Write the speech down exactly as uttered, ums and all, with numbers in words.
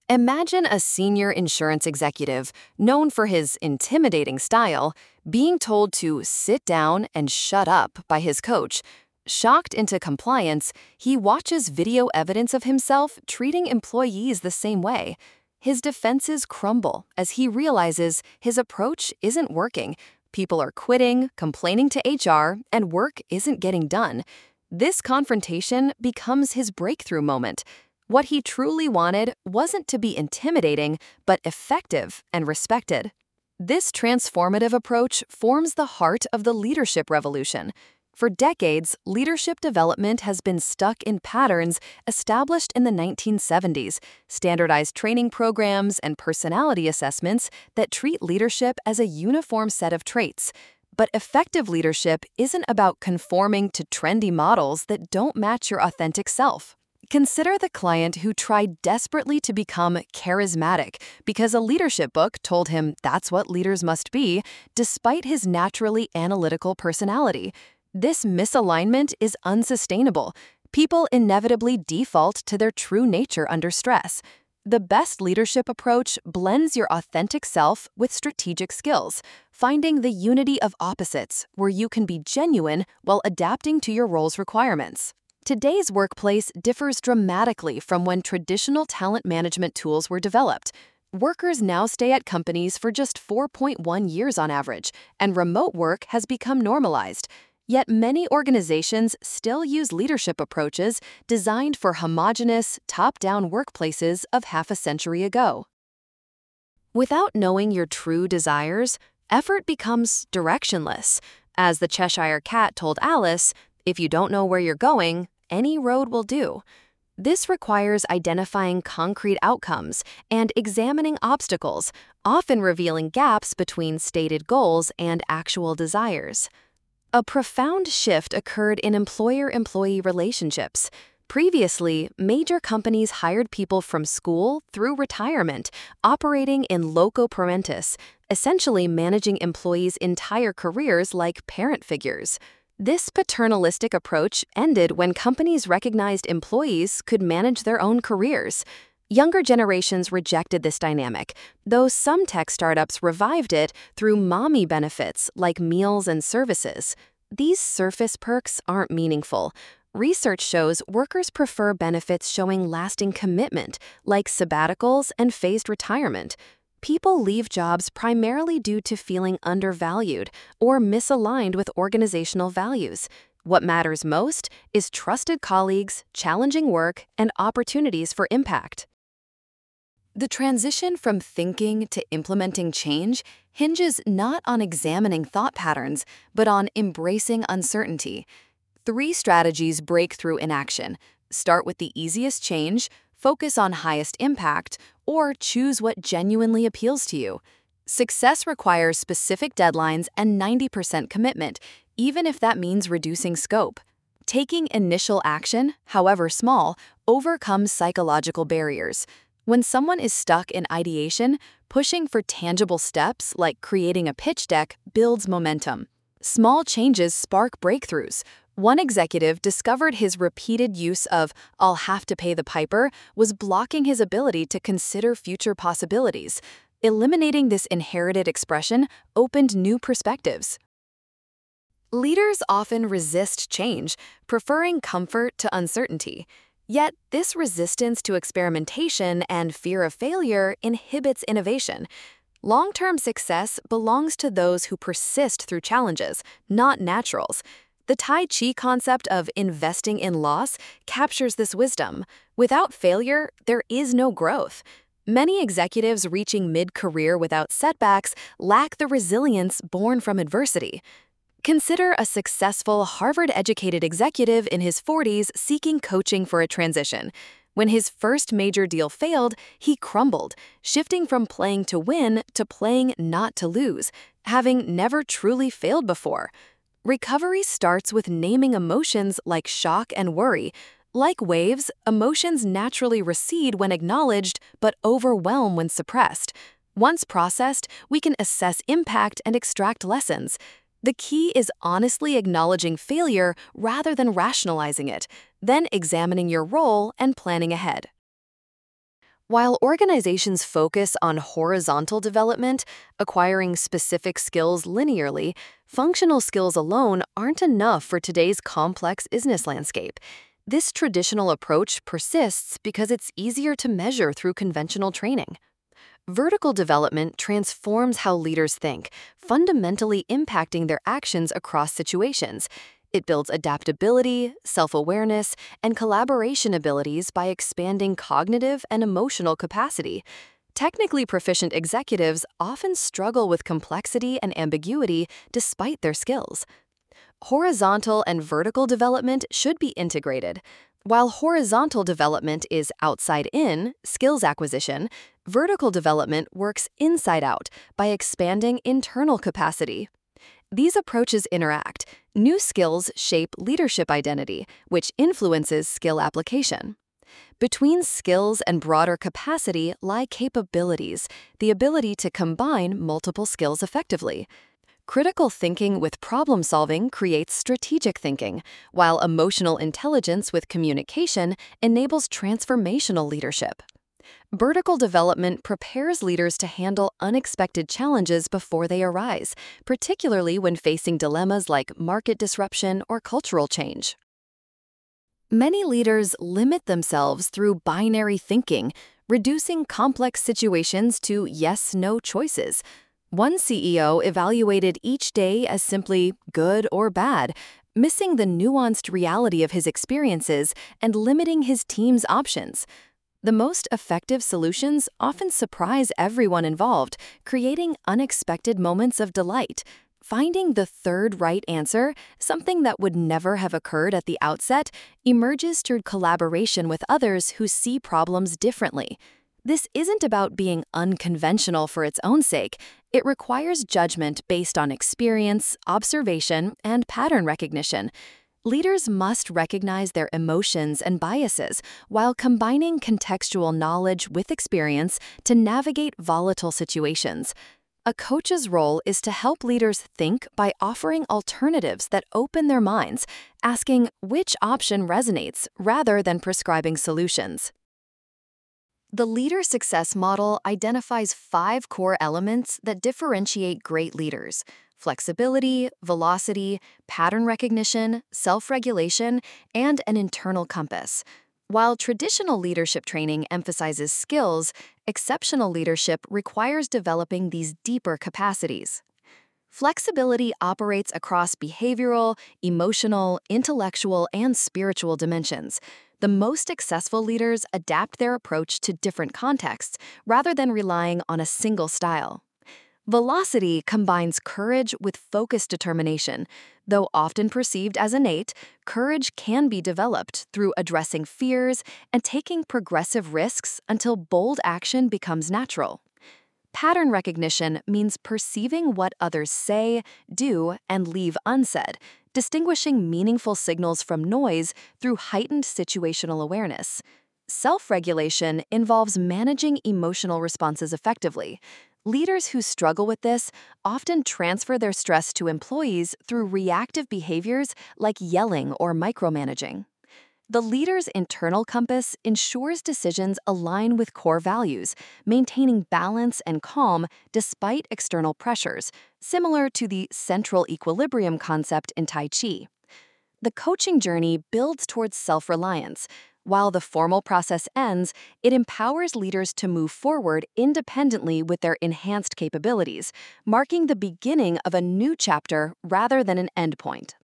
Imagine a senior insurance executive, known for his intimidating style, being told to sit down and shut up by his coach. Shocked into compliance, he watches video evidence of himself treating employees the same way. His defenses crumble as he realizes his approach isn't working. People are quitting, complaining to H R, and work isn't getting done. This confrontation becomes his breakthrough moment. What he truly wanted wasn't to be intimidating, but effective and respected. This transformative approach forms the heart of the leadership revolution. For decades, leadership development has been stuck in patterns established in the nineteen seventies, standardized training programs and personality assessments that treat leadership as a uniform set of traits. But effective leadership isn't about conforming to trendy models that don't match your authentic self. Consider the client who tried desperately to become charismatic because a leadership book told him that's what leaders must be, despite his naturally analytical personality. This misalignment is unsustainable. People inevitably default to their true nature under stress. The best leadership approach blends your authentic self with strategic skills, finding the unity of opposites where you can be genuine while adapting to your role's requirements. Today's workplace differs dramatically from when traditional talent management tools were developed. Workers now stay at companies for just four point one years on average, and remote work has become normalized. Yet many organizations still use leadership approaches designed for homogeneous, top-down workplaces of half a century ago. Without knowing your true desires, effort becomes directionless. As the Cheshire Cat told Alice, "If you don't know where you're going, any road will do." This requires identifying concrete outcomes and examining obstacles, often revealing gaps between stated goals and actual desires. A profound shift occurred in employer-employee relationships. Previously, major companies hired people from school through retirement, operating in loco parentis, essentially managing employees' entire careers like parent figures. This paternalistic approach ended when companies recognized employees could manage their own careers. Younger generations rejected this dynamic, though some tech startups revived it through mommy benefits like meals and services. These surface perks aren't meaningful. Research shows workers prefer benefits showing lasting commitment, like sabbaticals and phased retirement. People leave jobs primarily due to feeling undervalued or misaligned with organizational values. What matters most is trusted colleagues, challenging work, and opportunities for impact. The transition from thinking to implementing change hinges not on examining thought patterns, but on embracing uncertainty. Three strategies break through in action. Start with the easiest change, focus on highest impact, or choose what genuinely appeals to you. Success requires specific deadlines and ninety percent commitment, even if that means reducing scope. Taking initial action, however small, overcomes psychological barriers. When someone is stuck in ideation, pushing for tangible steps like creating a pitch deck builds momentum. Small changes spark breakthroughs. One executive discovered his repeated use of "I'll have to pay the piper" was blocking his ability to consider future possibilities. Eliminating this inherited expression opened new perspectives. Leaders often resist change, preferring comfort to uncertainty. Yet, this resistance to experimentation and fear of failure inhibits innovation. Long-term success belongs to those who persist through challenges, not naturals. The Tai Chi concept of investing in loss captures this wisdom. Without failure, there is no growth. Many executives reaching mid-career without setbacks lack the resilience born from adversity. Consider a successful Harvard-educated executive in his forties seeking coaching for a transition. When his first major deal failed, he crumbled, shifting from playing to win to playing not to lose, having never truly failed before. Recovery starts with naming emotions like shock and worry. Like waves, emotions naturally recede when acknowledged, but overwhelm when suppressed. Once processed, we can assess impact and extract lessons. The key is honestly acknowledging failure rather than rationalizing it, then examining your role and planning ahead. While organizations focus on horizontal development, acquiring specific skills linearly, functional skills alone aren't enough for today's complex business landscape. This traditional approach persists because it's easier to measure through conventional training. Vertical development transforms how leaders think, fundamentally impacting their actions across situations. It builds adaptability, self-awareness, and collaboration abilities by expanding cognitive and emotional capacity. Technically proficient executives often struggle with complexity and ambiguity despite their skills. Horizontal and vertical development should be integrated. While horizontal development is outside-in, skills acquisition, vertical development works inside-out by expanding internal capacity. These approaches interact. New skills shape leadership identity, which influences skill application. Between skills and broader capacity lie capabilities, the ability to combine multiple skills effectively. Critical thinking with problem solving creates strategic thinking, while emotional intelligence with communication enables transformational leadership. Vertical development prepares leaders to handle unexpected challenges before they arise, particularly when facing dilemmas like market disruption or cultural change. Many leaders limit themselves through binary thinking, reducing complex situations to yes-no choices. One C E O evaluated each day as simply good or bad, missing the nuanced reality of his experiences and limiting his team's options. The most effective solutions often surprise everyone involved, creating unexpected moments of delight. Finding the third right answer, something that would never have occurred at the outset, emerges through collaboration with others who see problems differently. This isn't about being unconventional for its own sake. It requires judgment based on experience, observation, and pattern recognition. Leaders must recognize their emotions and biases while combining contextual knowledge with experience to navigate volatile situations. A coach's role is to help leaders think by offering alternatives that open their minds, asking which option resonates rather than prescribing solutions. The Leader Success Model identifies five core elements that differentiate great leaders: flexibility, velocity, pattern recognition, self-regulation, and an internal compass. While traditional leadership training emphasizes skills, exceptional leadership requires developing these deeper capacities. Flexibility operates across behavioral, emotional, intellectual, and spiritual dimensions. The most successful leaders adapt their approach to different contexts rather than relying on a single style. Velocity combines courage with focused determination. Though often perceived as innate, courage can be developed through addressing fears and taking progressive risks until bold action becomes natural. Pattern recognition means perceiving what others say, do, and leave unsaid, distinguishing meaningful signals from noise through heightened situational awareness. Self-regulation involves managing emotional responses effectively. Leaders who struggle with this often transfer their stress to employees through reactive behaviors like yelling or micromanaging. The leader's internal compass ensures decisions align with core values, maintaining balance and calm despite external pressures, similar to the central equilibrium concept in Tai Chi. The coaching journey builds towards self-reliance. While the formal process ends, it empowers leaders to move forward independently with their enhanced capabilities, marking the beginning of a new chapter rather than an endpoint.